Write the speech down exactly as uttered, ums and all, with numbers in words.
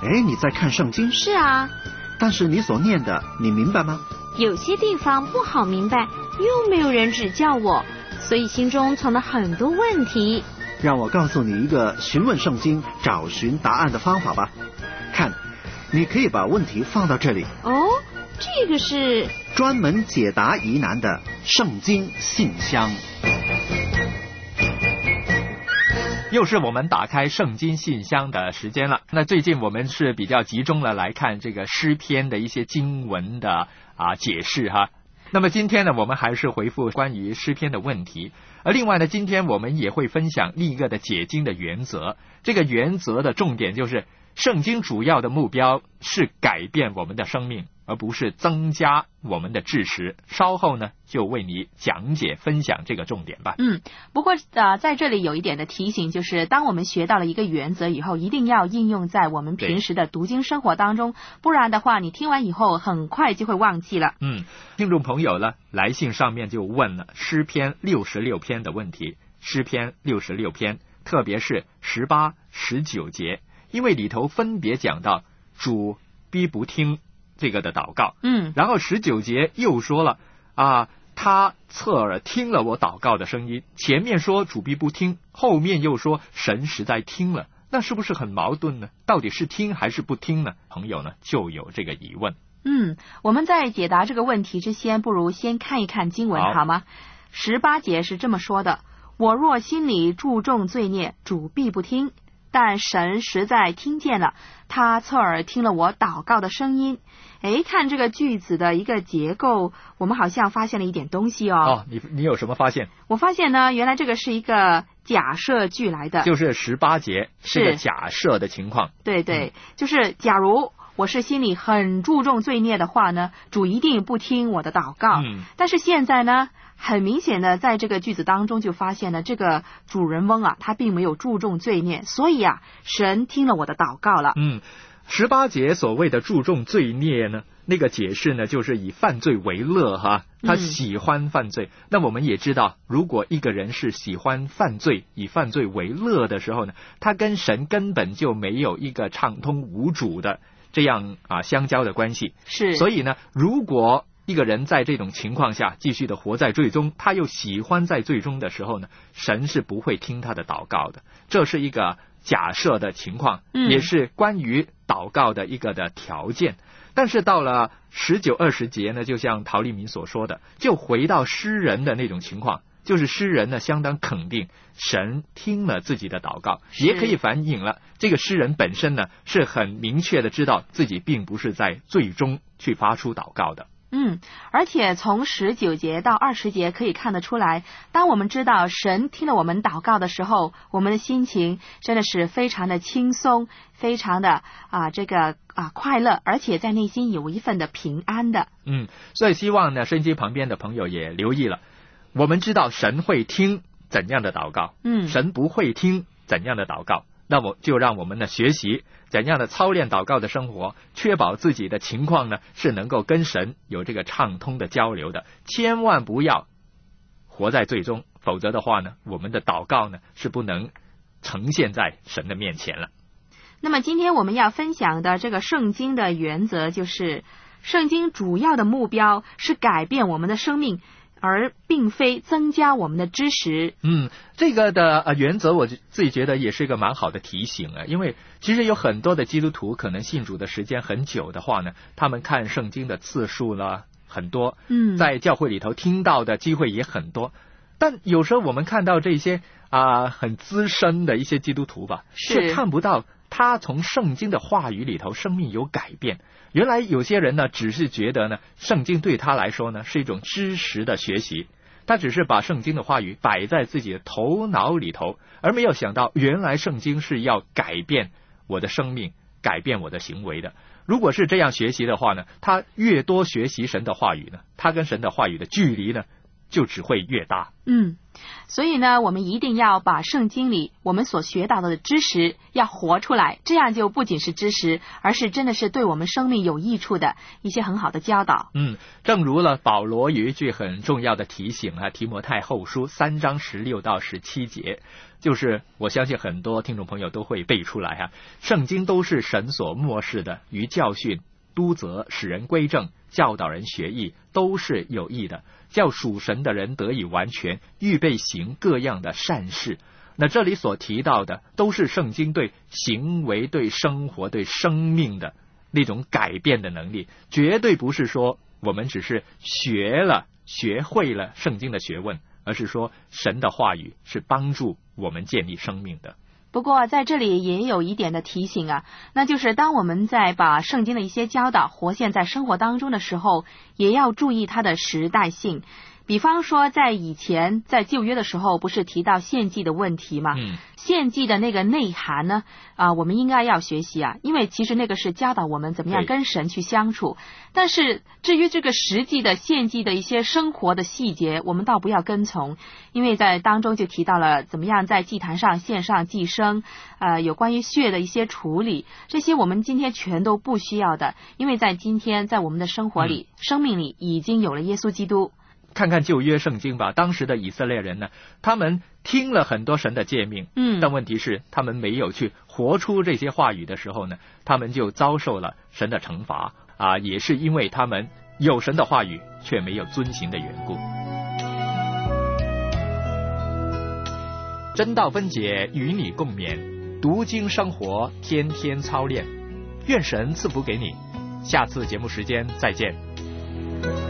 哎，你在看圣经？ 是啊。 但是你所念的，你明白吗？ 有些地方不好明白，又没有人指教我，所以心中存了很多问题。 让我告诉你一个询问圣经、找寻答案的方法吧。看，你可以把问题放到这里。 哦，这个是专门解答疑难的圣经信箱。 又是我们打开圣经信箱的时间了。那最近我们是比较集中了来看这个诗篇的一些经文的啊解释哈。那么今天呢，我们还是回复关于诗篇的问题。而另外呢，今天我们也会分享另一个的解经的原则。这个原则的重点就是，圣经主要的目标是改变我们的生命，而不是增加我们的知识。稍后呢，就为你讲解分享这个重点吧。 嗯，不过呃，在这里有一点的提醒，就是当我们学到了一个原则以后，一定要应用在我们平时的读经生活当中，不然的话，你听完以后很快就会忘记了。 嗯，听众朋友呢，来信上面就问了诗篇六十六篇的问题。诗篇六十六篇，特别是十八、十九节，因为里头分别讲到主必不听这个的祷告， 嗯， 然后十九节又说了啊，他侧耳听了我祷告的声音。前面说主必不听，后面又说神实在听了，那是不是很矛盾呢？到底是听还是不听呢？朋友呢就有这个疑问。 嗯，我们在解答这个问题之前，不如先看一看经文 好, 好吗？十八节是这么说的：我若心里注重罪孽，主必不听，但神实在听见了，他侧耳听了我祷告的声音。诶，看这个句子的一个结构，我们好像发现了一点东西哦。 哦，你你有什么发现？ 我发现呢，原来这个是一个假设句来的， 就是十八节是个假设的情况。 对对、嗯，就是假如我是心里很注重罪孽的话呢，主一定不听我的祷告。 嗯， 但是现在呢，很明显的在这个句子当中就发现了这个主人翁啊，他并没有注重罪孽，所以啊，神听了我的祷告了。 嗯，十八节所谓的注重罪孽呢，那个解释呢，就是以犯罪为乐哈，他喜欢犯罪、嗯、那我们也知道，如果一个人是喜欢犯罪，以犯罪为乐的时候呢，他跟神根本就没有一个畅通无阻的这样啊相交的关系。 是， 所以呢，如果一个人在这种情况下继续的活在罪中，他又喜欢在罪中的时候呢，神是不会听他的祷告的。这是一个假设的情况、嗯、也是关于祷告的一个的条件。但是到了十九二十节呢，就像陶立明所说的，就回到诗人的那种情况，就是诗人呢相当肯定神听了自己的祷告，也可以反映了这个诗人本身呢是很明确的知道自己并不是在最终去发出祷告的。 嗯，而且从十九节到二十节可以看得出来，当我们知道神听了我们祷告的时候，我们的心情真的是非常的轻松，非常的啊这个啊快乐，而且在内心有一份的平安的。 嗯，所以希望呢，收音机旁边的朋友也留意了，我们知道神会听怎样的祷告， 嗯， 神不会听怎样的祷告。那么就让我们呢学习怎样的操练祷告的生活，确保自己的情况呢是能够跟神有这个畅通的交流的，千万不要活在罪中，否则的话呢，我们的祷告呢是不能呈现在神的面前了。 那么今天我们要分享的这个圣经的原则就是，圣经主要的目标是改变我们的生命，而并非增加我们的知识。 嗯，这个的呃原则我自己觉得也是一个蛮好的提醒啊，因为其实有很多的基督徒可能信主的时间很久的话呢，他们看圣经的次数呢很多， 嗯， 在教会里头听到的机会也很多，但有时候我们看到这些啊、呃、很资深的一些基督徒吧，却看不到他从圣经的话语里头生命有改变。原来有些人呢只是觉得呢圣经对他来说呢是一种知识的学习，他只是把圣经的话语摆在自己的头脑里头，而没有想到原来圣经是要改变我的生命，改变我的行为的。如果是这样学习的话呢，他越多学习神的话语呢，他跟神的话语的距离呢就只会越大。 嗯，所以呢，我们一定要把圣经里我们所学到的知识要活出来，这样就不仅是知识，而是真的是对我们生命有益处的一些很好的教导。 嗯，正如了保罗有一句很重要的提醒啊，提摩太后书三章十六到十七节，就是我相信很多听众朋友都会背出来啊，圣经都是神所默示的，于教训、督责、使人归正、教导人学义，都是有益的，叫属神的人得以完全，预备行各样的善事。那这里所提到的都是圣经对行为、对生活、对生命的那种改变的能力，绝对不是说我们只是学了学会了圣经的学问，而是说神的话语是帮助我们建立生命的。 不过在这里也有一点的提醒啊，那就是当我们在把圣经的一些教导活现在生活当中的时候，也要注意它的时代性。比方说在以前在旧约的时候不是提到献祭的问题吗？ 嗯， 献祭的那个内涵呢啊、呃，我们应该要学习啊，因为其实那个是教导我们怎么样跟神去相处。但是至于这个实际的献祭的一些生活的细节，我们倒不要跟从，因为在当中就提到了怎么样在祭坛上献上祭牲，呃，有关于血的一些处理，这些我们今天全都不需要的，因为在今天在我们的生活里、嗯、生命里已经有了耶稣基督。 看看旧约圣经吧，当时的以色列人呢，他们听了很多神的诫命， 嗯， 但问题是他们没有去活出这些话语的时候呢，他们就遭受了神的惩罚啊，也是因为他们有神的话语却没有遵行的缘故。真道分解，与你共勉，读经生活，天天操练，愿神赐福给你。下次节目时间再见。